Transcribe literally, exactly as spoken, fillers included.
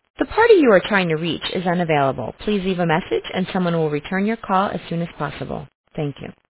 The party you are trying to reach is unavailable. Please leave a message and someone will return your call as soon as possible. Thank you.